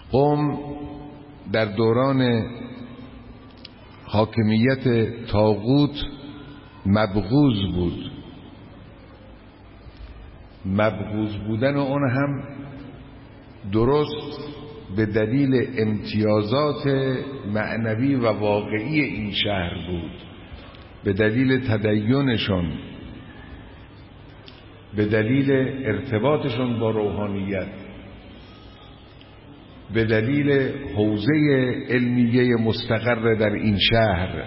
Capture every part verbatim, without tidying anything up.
قم در دوران حاکمیت طاغوت مبغوض بود. مبغوض بودن اون هم درست به دلیل امتیازات معنوی و واقعی این شهر بود، به دلیل تدینشون، به دلیل ارتباطشون با روحانیت، به دلیل حوزه علمیه مستقر در این شهر.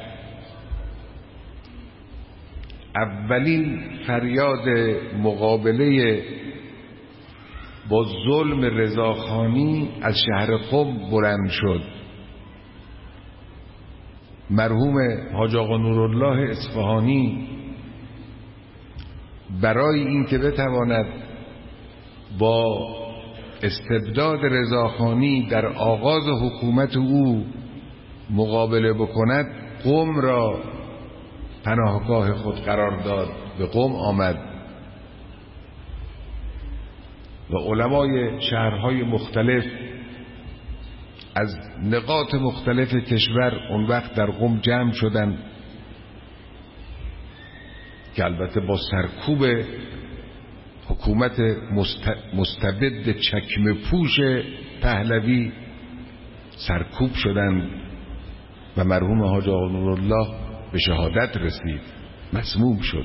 اولین فریاد مقابله با ظلم رضاخانی از شهر قم بلند شد. مرحوم حاج آقا نورالله اصفهانی برای اینکه بتواند با استبداد رضاخانی در آغاز حکومت او مقابله بکند، قم را پناهگاه خود قرار داد. به قم آمد و علمای شهرهای مختلف از نقاط مختلف کشور اون وقت در قم جمع شدند که البته با سرکوب حکومت مستبد چکمه پوش پهلوی سرکوب شدند و مرحوم حاج آقا نورالله به شهادت رسید، مسموم شد.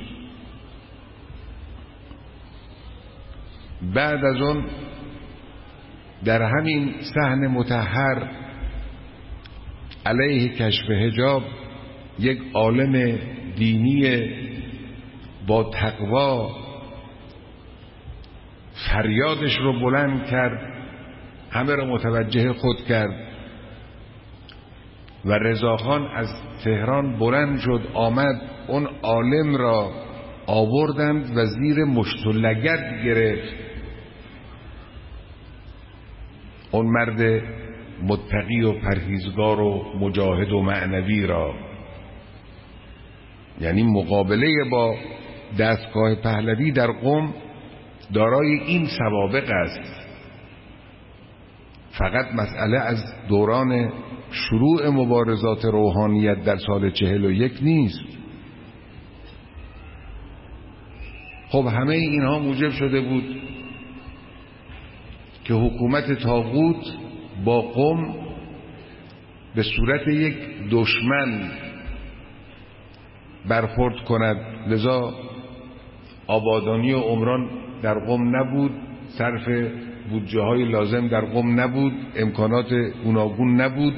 بعد از اون در همین صحن مطهر علیه کشف حجاب یک عالم دینی با تقوا فریادش رو بلند کرد، همه رو متوجه خود کرد و رضاخان از تهران بلند شد، آمد اون عالم را آوردند و زیر مشت و لگد گرفت. اون مرد متقی و پرهیزگار و مجاهد و معنوی را، یعنی مقابله با دستگاه پهلوی در قم دارای این سوابق است. فقط مسئله از دوران شروع مبارزات روحانیت در سال چهل و یک نیست. خب همه اینها موجب شده بود که حکومت طاغوت با قم به صورت یک دشمن برخورد کند. لذا آبادانی و عمران در قم نبود، صرف بودجه های لازم در قم نبود، امکانات گوناگون نبود.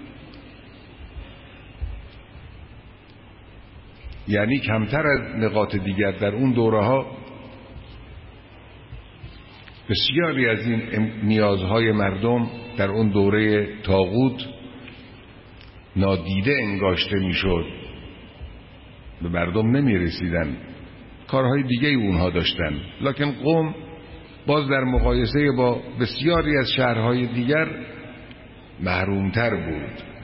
یعنی کمتر از نقاط دیگر در اون دوره ها بسیاری از این نیازهای مردم در اون دوره طاغوت نادیده انگاشته میشد، به مردم نمی رسیدن، کارهای دیگه اونها داشتن. لکن قم باز در مقایسه با بسیاری از شهرهای دیگر محرومتر بود.